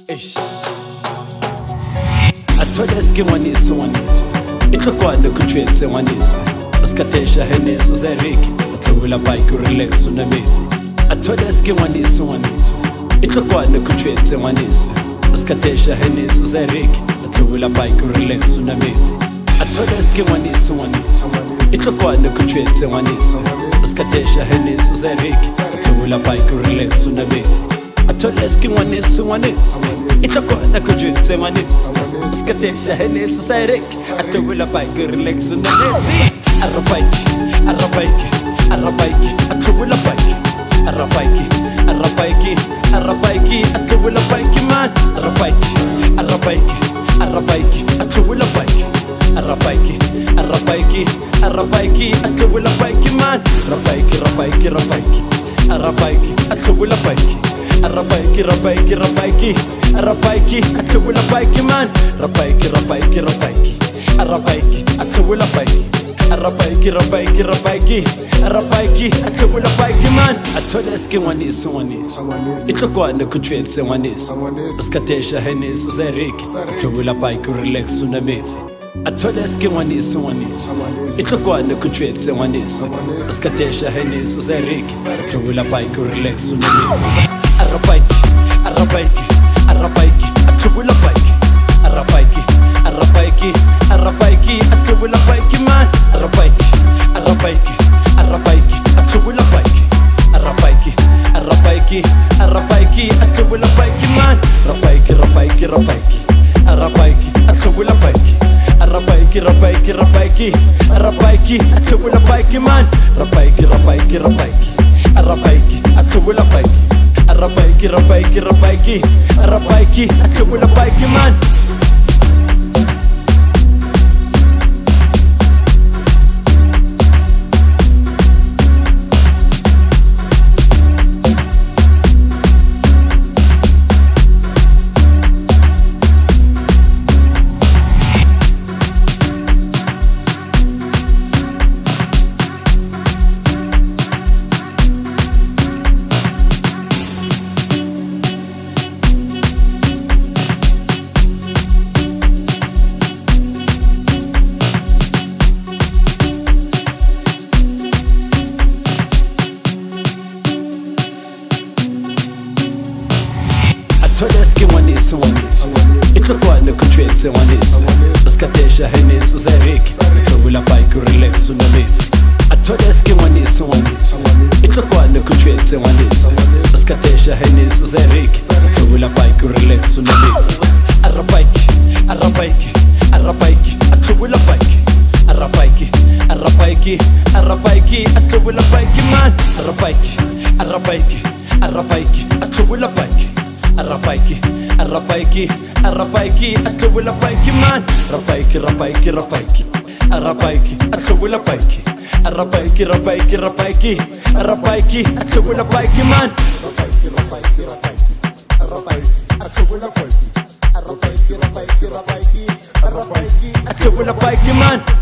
Ish. Athole skingwanisi ngwanisi inhlokwane kuthwethe ngwanisi usikatesha henesi zeriki uthobula bike relax unamethi athole skingwanisi ngwanisi inhlokwane kuthwethe ngwanisi usikatesha henesi zeriki uthobula bike relax unamethi athole skingwanisi ngwanisi inhlokwane kuthwethe ngwanisi usikatesha henesi zeriki uthobula bike relax unamethi athole skingwanisi ngwanisi inhlokwane kuthwethe ngwanisi usikatesha henesi zeriki uthobula bike relax unamethi arabaiki arabaiki arabaiki athobula bike arabaiki arabaiki arabaiki athobula bike man arabaiki arabaiki arabaiki athobula bike arabaiki arabaiki arabaiki athobula bike man arabaiki arabaiki arabaiki arabaiki athobula bike arabaiki arabaiki arabaiki arabaiki athobula bike man arabaiki arabaiki arabaiki arabaiki athobula bike arabaiki arabaiki arabaiki arabaiki athobula bike man athole skingwanisi ngwanisi inhlokwane kuthwethe ngwanisi usikatesha henesi zeriki athobula bike relax unamethi athole skingwanisi ngwanisi inhlokwane kuthwethe ngwanisi usikatesha henesi zeriki athobula bike relax unamethi arabaiki arabaiki arabaiki athobula bike arabaiki arabaiki arabaiki athobula bike man arabaiki arabaiki arabaiki athobula bike arabaiki arabaiki arabaiki athobula bike man arabaiki arabaiki arabaiki arabaiki athobula bike arabaiki arabaiki arabaiki arabaiki athobula bike man arabaiki arabaiki arabaiki arabaiki athobula bike arabaiki arabaiki arabaiki arabaiki athobula bike man athole skingwanisi ngwanisi inhlokwane kuthwethe ngwanisi usikatesha henesi zeriki uthobula bike relax unamethi athole skingwanisi ngwanisi inhlokwane kuthwethe ngwanisi usikatesha henesi zeriki uthobula bike relax unamethi arabaiki arabaiki arabaiki athobula bike arabaiki arabaiki arabaiki athobula bike man arabaiki arabaiki arabaiki athobula bike arabaiki arabaiki arabaiki athobula bike man arabaiki arabaiki arabaiki arabaiki athobula bike arabaiki arabaiki arabaiki arabaiki athobula bike man arabaiki arabaiki arabaiki arabaiki athobula bike arabaiki arabaiki arabaiki arabaiki athobula bike man